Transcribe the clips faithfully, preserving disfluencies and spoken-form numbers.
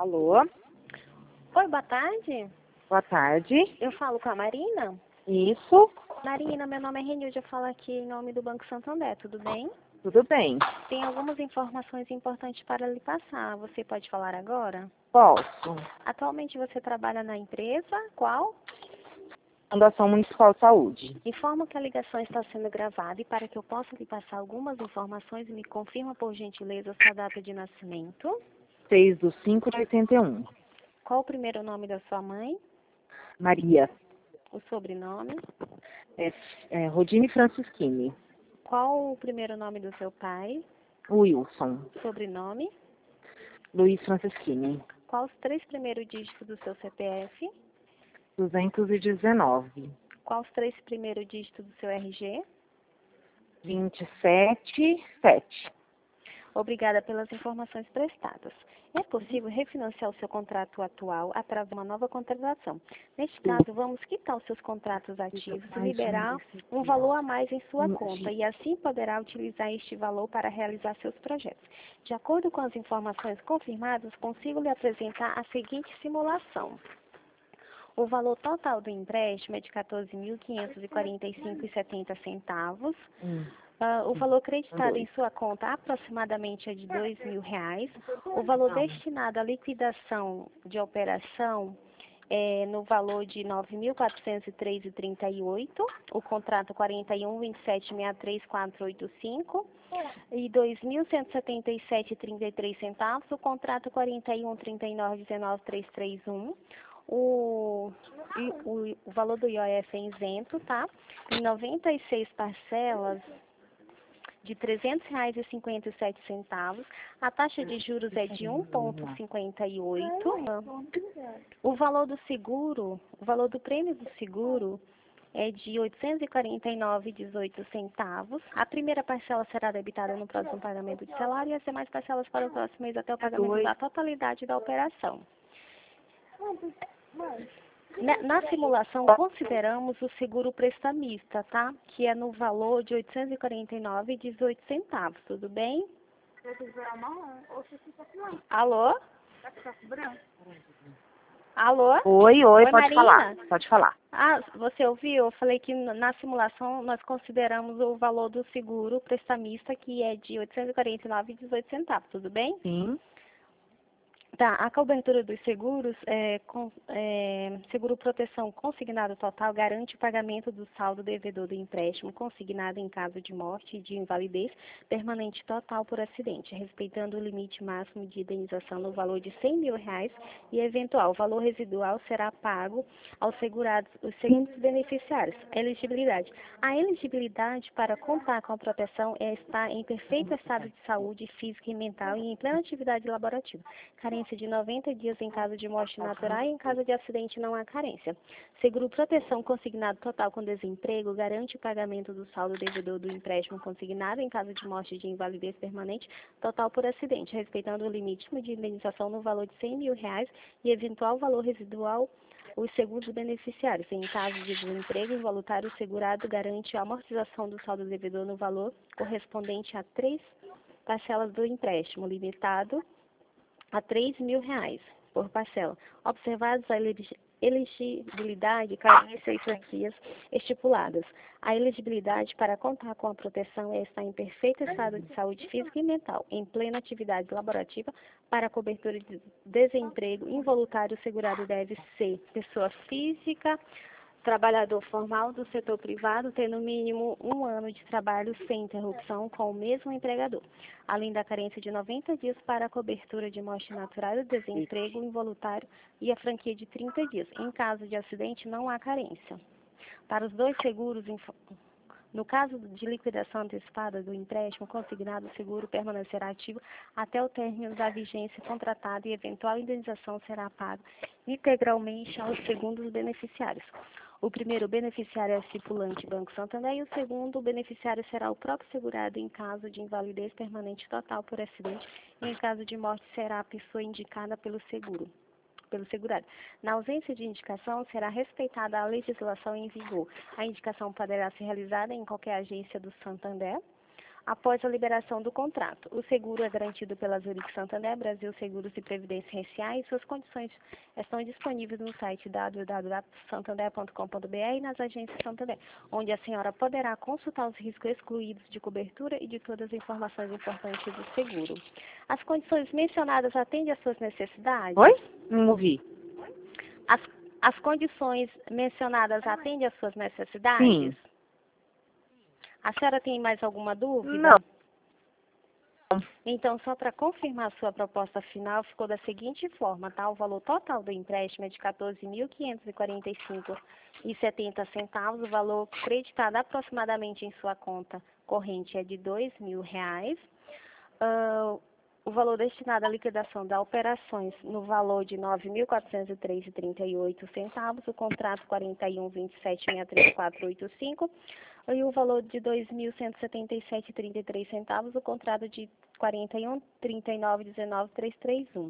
Alô? Oi, boa tarde. Boa tarde. Eu falo com a Marina. Isso? Marina, meu nome é Renilde, eu falo aqui em nome do Banco Santander, tudo bem? Tudo bem. Tem algumas informações importantes para lhe passar. Você pode falar agora? Posso. Atualmente você trabalha na empresa? Qual? Fundação Municipal de Saúde. Informo que a ligação está sendo gravada e para que eu possa lhe passar algumas informações, me confirma por gentileza sua data de nascimento. seis de cinco de oitenta e um. Qual o primeiro nome da sua mãe? Maria. O sobrenome? É, é, Rodine Francisquini. Qual o primeiro nome do seu pai? Wilson. Sobrenome? Luiz Francisquini. Quais os três primeiros dígitos do seu C P F? duzentos e dezenove. Quais os três primeiros dígitos do seu R G? vinte e sete, sete. Obrigada pelas informações prestadas. É possível refinanciar o seu contrato atual através de uma nova contratação. Neste caso, vamos quitar os seus contratos ativos e liberar um valor a mais em sua conta e assim poderá utilizar este valor para realizar seus projetos. De acordo com as informações confirmadas, consigo lhe apresentar a seguinte simulação. O valor total do empréstimo é de quatorze mil quinhentos e quarenta e cinco reais e setenta centavos. Hum. Uh, o valor acreditado em sua conta aproximadamente é de dois mil reais. O valor destinado à liquidação de operação é no valor de nove mil quatrocentos e três reais e trinta e oito centavos. O contrato quarenta e um, vinte e sete, sessenta e três, quatrocentos e oitenta e cinco e dois mil cento e setenta e sete reais e trinta e três centavos. O contrato quarenta e um, trinta e nove, dezenove, trezentos e trinta e um. O, o, o valor do I O F é isento, tá? Em noventa e seis parcelas de trezentos reais e cinquenta e sete centavos. A taxa de juros é de um vírgula cinquenta e oito. O valor do seguro, o valor do prêmio do seguro é de oitocentos e quarenta e nove reais e dezoito centavos. A primeira parcela será debitada no próximo pagamento de salário e as demais parcelas para o próximo mês até o pagamento da totalidade da operação. Na, na simulação, consideramos o seguro prestamista, tá? Que é no valor de oitocentos e quarenta e nove reais e dezoito centavos, tudo bem? Alô? Alô? Oi, oi, Oi, pode Marina? falar. Pode falar. Ah, você ouviu? Eu falei que na simulação nós consideramos o valor do seguro prestamista, que é de oitocentos e quarenta e nove reais e dezoito centavos, tudo bem? Sim. Tá, a cobertura dos seguros, é, com, é, seguro proteção consignado total garante o pagamento do saldo devedor do empréstimo consignado em caso de morte e de invalidez permanente total por acidente, respeitando o limite máximo de indenização no valor de cem mil reais e eventual valor residual será pago aos segurados os seguintes beneficiários. Elegibilidade. A elegibilidade para contar com a proteção é estar em perfeito estado de saúde física e mental e em plena atividade laborativa. Carência de noventa dias em caso de morte natural e em caso de acidente não há carência. Seguro proteção consignado total com desemprego garante o pagamento do saldo devedor do empréstimo consignado em caso de morte de invalidez permanente total por acidente, respeitando o limite de indenização no valor de cem mil reais e eventual valor residual os seguros beneficiários. Em caso de desemprego involuntário, o segurado garante a amortização do saldo devedor no valor correspondente a três parcelas do empréstimo, limitado a três mil reais por parcela. Observados a elegibilidade, carência e franquias estipuladas. A elegibilidade para contar com a proteção é estar em perfeito estado de saúde física e mental, em plena atividade laborativa. Para a cobertura de desemprego involuntário, o segurado deve ser pessoa física, trabalhador formal do setor privado, ter no mínimo um ano de trabalho sem interrupção com o mesmo empregador, além da carência de noventa dias para a cobertura de morte natural e desemprego involuntário e a franquia de trinta dias. Em caso de acidente, não há carência. Para os dois seguros, no caso de liquidação antecipada do empréstimo consignado, o seguro permanecerá ativo até o término da vigência contratada e eventual indenização será paga integralmente aos segundos beneficiários. O primeiro beneficiário é o estipulante Banco Santander e o segundo beneficiário será o próprio segurado em caso de invalidez permanente total por acidente e em caso de morte será a pessoa indicada pelo seguro. pelo segurado. Na ausência de indicação, será respeitada a legislação em vigor. A indicação poderá ser realizada em qualquer agência do Santander. após a liberação do contrato. O seguro é garantido pela Zurich Santander, Brasil Seguros e Previdência S A e suas condições estão disponíveis no site w w w ponto santander ponto com ponto b r e nas agências Santander, onde a senhora poderá consultar os riscos excluídos de cobertura e de todas as informações importantes do seguro. As condições mencionadas atendem às suas necessidades? Oi? Não ouvi. As, as condições mencionadas atendem às suas necessidades? Sim. A senhora tem mais alguma dúvida? Não. Então, só para confirmar a sua proposta final, ficou da seguinte forma, tá? O valor total do empréstimo é de quatorze mil quinhentos e quarenta e cinco reais e setenta centavos. O valor creditado aproximadamente em sua conta corrente é de dois mil reais. Uh, o valor destinado à liquidação das operações no valor de nove mil quatrocentos e três reais e trinta e oito centavos. O contrato quarenta e um, vinte e sete, sessenta e três, quatrocentos e oitenta e cinco. E o valor de dois mil cento e setenta e sete reais e trinta e três centavos, o contrato de quarenta e um, trinta e nove, dezenove, trezentos e trinta e um.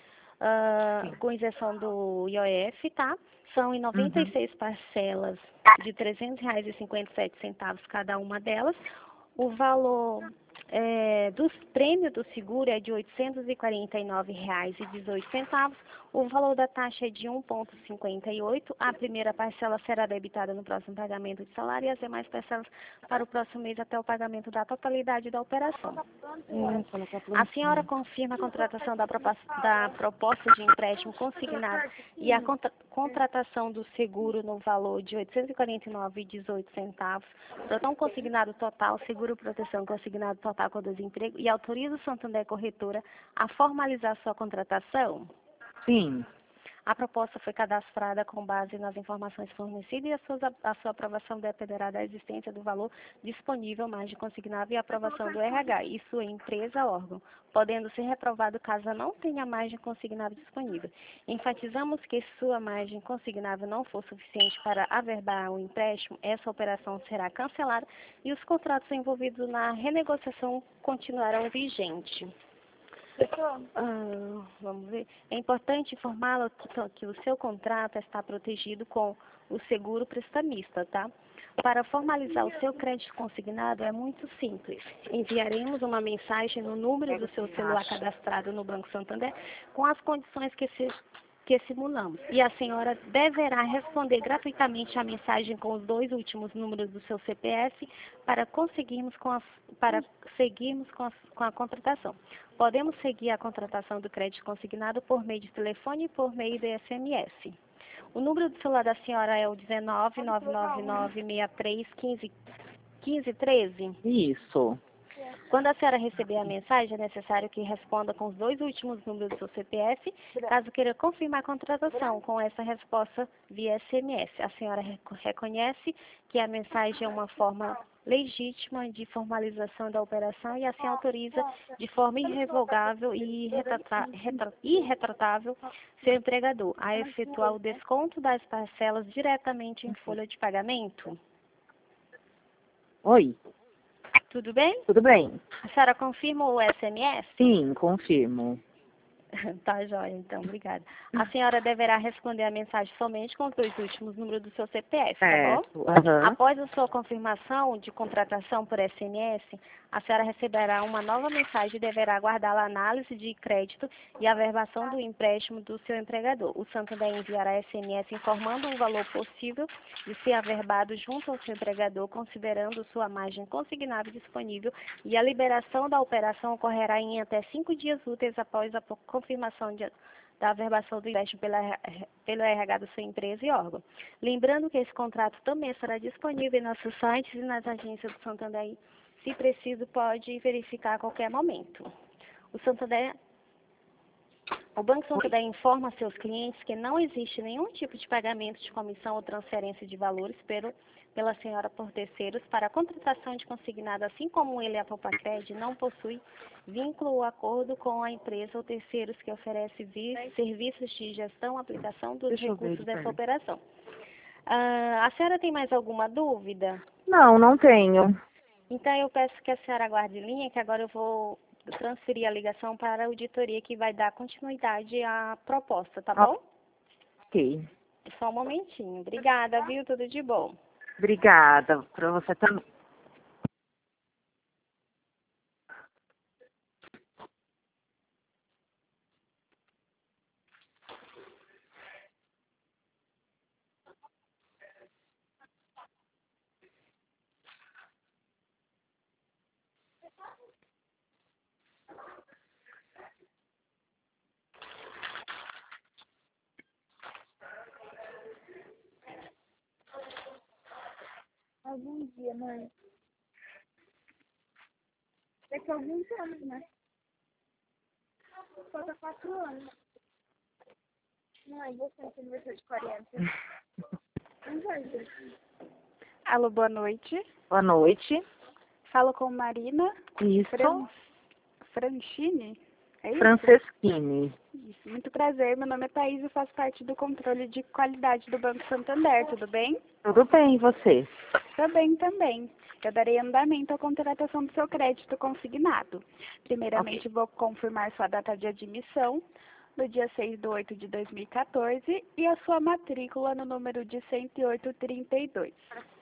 Uh, com isenção do I O F, tá? São em noventa e seis uhum. parcelas de trezentos reais e cinquenta e sete centavos cada uma delas. O valor é, dos prêmios do seguro é de oitocentos e quarenta e nove reais e dezoito centavos. O valor da taxa é de um vírgula cinquenta e oito. A primeira parcela será debitada no próximo pagamento de salário e as demais parcelas para o próximo mês até o pagamento da totalidade da operação. A senhora confirma a contratação da proposta, da proposta de empréstimo consignado e a contra, contratação do seguro no valor de oitocentos e quarenta e nove reais e dezoito centavos, plantão consignado total, seguro proteção consignado total com desemprego, e autoriza o Santander Corretora a formalizar sua contratação? Sim. A proposta foi cadastrada com base nas informações fornecidas e a sua, a sua aprovação dependerá da existência do valor disponível, margem consignável e aprovação do R H e sua empresa órgão, podendo ser reprovado caso não tenha margem consignável disponível. Enfatizamos que se sua margem consignável não for suficiente para averbar o empréstimo, essa operação será cancelada e os contratos envolvidos na renegociação continuarão vigentes. Ah, vamos ver. É importante informá-lo que, que o seu contrato está protegido com o seguro prestamista, tá? Para formalizar o seu crédito consignado é muito simples. Enviaremos uma mensagem no número do seu celular cadastrado no Banco Santander com as condições que se que simulamos. E a senhora deverá responder gratuitamente a mensagem com os dois últimos números do seu C P F para conseguirmos com a, para seguirmos com a, com a contratação. Podemos seguir a contratação do crédito consignado por meio de telefone e por meio de S M S. O número do celular da senhora é o dezenove, nove nove nove, sessenta e três, quinze, quinze, treze? Isso. Quando a senhora receber a mensagem, é necessário que responda com os dois últimos números do seu C P F, caso queira confirmar a contratação com essa resposta via S M S. A senhora reconhece que a mensagem é uma forma legítima de formalização da operação e assim autoriza de forma irrevogável e retrata, retra, irretratável seu empregador a efetuar o desconto das parcelas diretamente em folha de pagamento? Oi. Tudo bem? Tudo bem. A senhora confirma o S M S? Sim, confirmo. Tá, joia, então, obrigada. A senhora deverá responder a mensagem somente com os dois últimos números do seu C P F, tá bom? Uhum. Após a sua confirmação de contratação por S M S, a senhora receberá uma nova mensagem e deverá aguardar a análise de crédito e a averbação do empréstimo do seu empregador. O Santander enviará S M S informando o valor possível de ser averbado junto ao seu empregador, considerando sua margem consignável disponível, e a liberação da operação ocorrerá em até cinco dias úteis após a confirmação de, da averbação do empréstimo pela, pelo R H da sua empresa e órgão. Lembrando que esse contrato também estará disponível em nossos sites e nas agências do Santander. Se preciso, pode verificar a qualquer momento. O Santander, o Banco Santander informa a seus clientes que não existe nenhum tipo de pagamento de comissão ou transferência de valores pelo, pela senhora por terceiros para a contratação de consignado, assim como ele, a Popacred, não possui vínculo ou acordo com a empresa ou terceiros que oferece serviços de gestão, aplicação dos Deixa recursos dessa operação. Ah, a senhora tem mais alguma dúvida? Não, não tenho. Então, eu peço que a senhora aguarde linha, que agora eu vou transferir a ligação para a auditoria, que vai dar continuidade à proposta, tá bom? Ok. Só um momentinho. Obrigada, viu? Tudo de bom. Obrigada. Para você também. algum dia, mãe. Daqui a alguns anos, né? Falta quatro anos. Mãe, você tem aniversário de quarenta. Não vai, gente. Alô, boa noite. Boa noite. Falo com Marina Isso. Fran... Franchini? É isso? Franceschini. Isso. Muito prazer, meu nome é Thaís e faço parte do controle de qualidade do Banco Santander, tudo bem? Tudo bem, e você? Tô bem também. Eu darei andamento à contratação do seu crédito consignado. Primeiramente, vou confirmar sua data de admissão, no dia seis de oito de dois mil e quatorze, e a sua matrícula no número de cento e oito trinta e dois.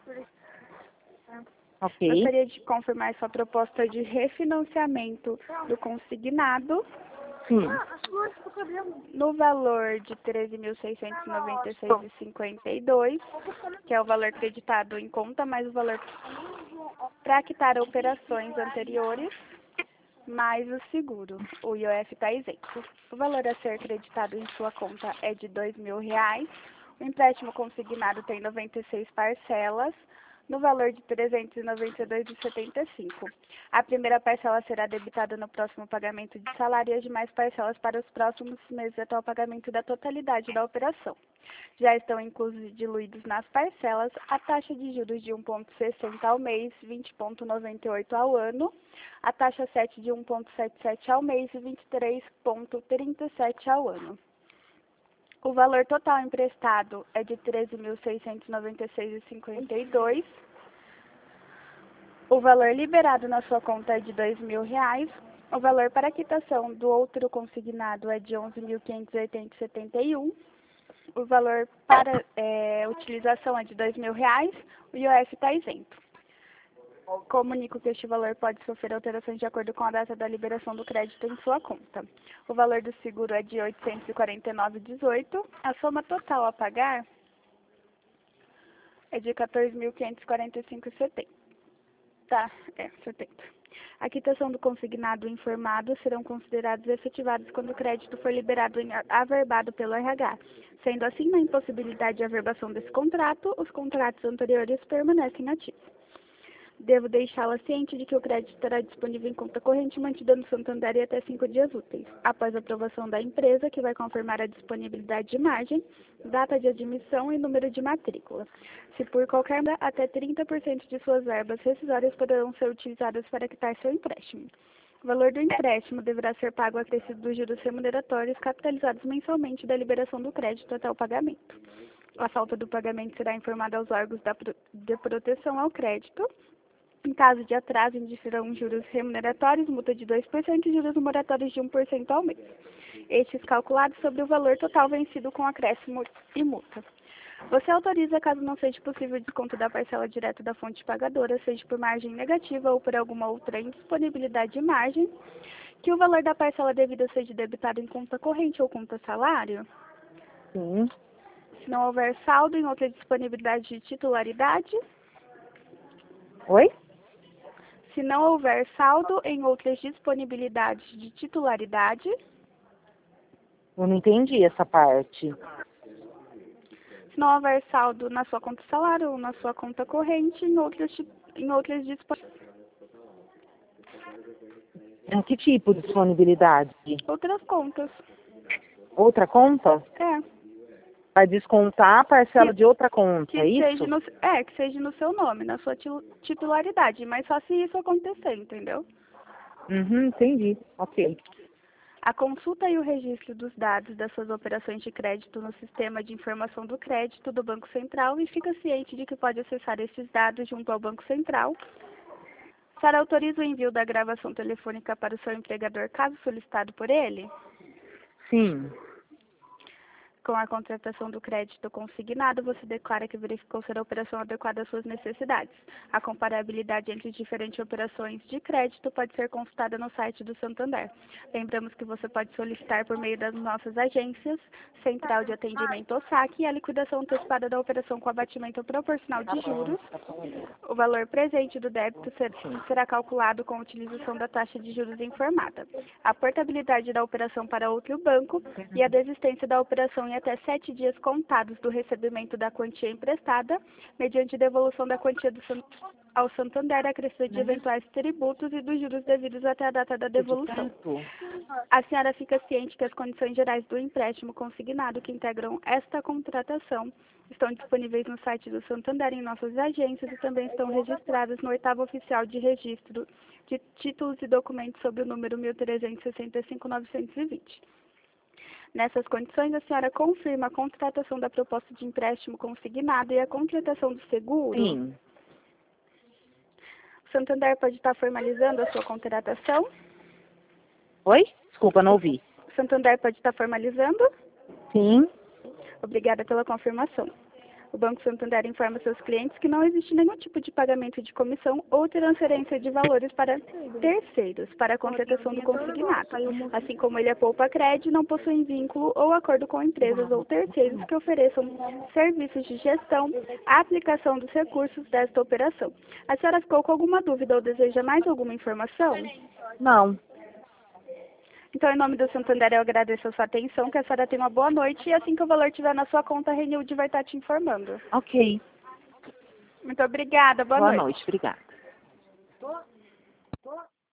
Ok. Gostaria de confirmar sua proposta de refinanciamento do consignado Sim. no valor de treze mil seiscentos e noventa e seis reais e cinquenta e dois centavos, que é o valor creditado em conta, mais o valor para quitar operações anteriores, mais o seguro. O I O F está isento. O valor a ser creditado em sua conta é de dois mil reais. O empréstimo consignado tem noventa e seis parcelas, no valor de trezentos e noventa e dois reais e setenta e cinco centavos. A primeira parcela será debitada no próximo pagamento de salário e as demais parcelas para os próximos meses até o pagamento da totalidade da operação. Já estão inclusos e diluídos nas parcelas a taxa de juros de um vírgula sessenta ao mês, vinte vírgula noventa e oito ao ano, a taxa sete de um vírgula setenta e sete ao mês e vinte e três vírgula trinta e sete ao ano. O valor total emprestado é de treze mil seiscentos e noventa e seis reais e cinquenta e dois centavos. O valor liberado na sua conta é de dois mil reais. O valor para quitação do outro consignado é de onze mil quinhentos e oitenta reais e setenta e um centavos. O valor para é, utilização é de dois mil reais. O I O F está isento. Comunico que este valor pode sofrer alterações de acordo com a data da liberação do crédito em sua conta. O valor do seguro é de oitocentos e quarenta e nove reais e dezoito centavos. A soma total a pagar é de quatorze mil quinhentos e quarenta e cinco reais e setenta centavos. Tá, é, setenta. A quitação do consignado informado serão considerados efetivados quando o crédito for liberado e averbado pelo R H. Sendo assim, na impossibilidade de averbação desse contrato, os contratos anteriores permanecem ativos. Devo deixá-la ciente de que o crédito estará disponível em conta corrente mantida no Santander e até cinco dias úteis, após a aprovação da empresa, que vai confirmar a disponibilidade de margem, data de admissão e número de matrícula. Se por qualquer motivo, até trinta por cento de suas verbas rescisórias poderão ser utilizadas para quitar seu empréstimo. O valor do empréstimo deverá ser pago acrescido dos juros remuneratórios capitalizados mensalmente da liberação do crédito até o pagamento. A falta do pagamento será informada aos órgãos da, de proteção ao crédito. Em caso de atraso, indicarão juros remuneratórios, multa de dois por cento e juros moratórios de um por cento ao mês. Estes calculados sobre o valor total vencido com acréscimo e multa. Você autoriza, caso não seja possível o desconto da parcela direta da fonte pagadora, seja por margem negativa ou por alguma outra indisponibilidade de margem, que o valor da parcela devida seja debitado em conta corrente ou conta salário? Sim. Se não houver saldo em outra disponibilidade de titularidade? Oi? Se não houver saldo em outras disponibilidades de titularidade? Eu não entendi essa parte. Se não houver saldo na sua conta salário ou na sua conta corrente, em outras, em outras disponibilidades. Em que tipo de disponibilidade? Outras contas. Outra conta? É. Vai descontar a parcela Que, de outra conta, que é isso? Seja no, é, que seja no seu nome, na sua titularidade, mas só se isso acontecer, entendeu? Uhum, entendi. Ok. A consulta e o registro dos dados das suas operações de crédito no sistema de informação do crédito do Banco Central e fica ciente de que pode acessar esses dados junto ao Banco Central. A senhora autoriza o envio da gravação telefônica para o seu empregador, caso solicitado por ele? Sim. Com a contratação do crédito consignado, você declara que verificou ser a operação adequada às suas necessidades. A comparabilidade entre diferentes operações de crédito pode ser consultada no site do Santander. Lembramos que você pode solicitar por meio das nossas agências, Central de Atendimento ou S A C, e a liquidação antecipada da operação com abatimento proporcional de juros. O valor presente do débito ser, será calculado com a utilização da taxa de juros informada. A portabilidade da operação para outro banco e a desistência da operação em até sete dias contados do recebimento da quantia emprestada, mediante devolução da quantia do San- ao Santander, acrescida de eventuais tributos e dos juros devidos até a data da devolução. A senhora fica ciente que as condições gerais do empréstimo consignado que integram esta contratação estão disponíveis no site do Santander em nossas agências e também estão registradas no oitavo oficial de registro de títulos e documentos sob o número mil trezentos e sessenta e cinco, novecentos e vinte. Nessas condições, a senhora confirma a contratação da proposta de empréstimo consignado e a contratação do seguro? Sim. O Santander pode estar formalizando a sua contratação? Oi? Desculpa, não ouvi. O Santander pode estar formalizando? Sim. Obrigada pela confirmação. O Banco Santander informa seus clientes que não existe nenhum tipo de pagamento de comissão ou transferência de valores para terceiros para a contratação do consignado. Assim como ele é poupa crédito, não possui vínculo ou acordo com empresas ou terceiros que ofereçam serviços de gestão, a aplicação dos recursos desta operação. A senhora ficou com alguma dúvida ou deseja mais alguma informação? Não. Então, em nome do Santander, eu agradeço a sua atenção, que a senhora tenha uma boa noite e assim que o valor estiver na sua conta, a Renilde vai estar te informando. Ok. Muito obrigada, boa, Boa noite. noite. Obrigada.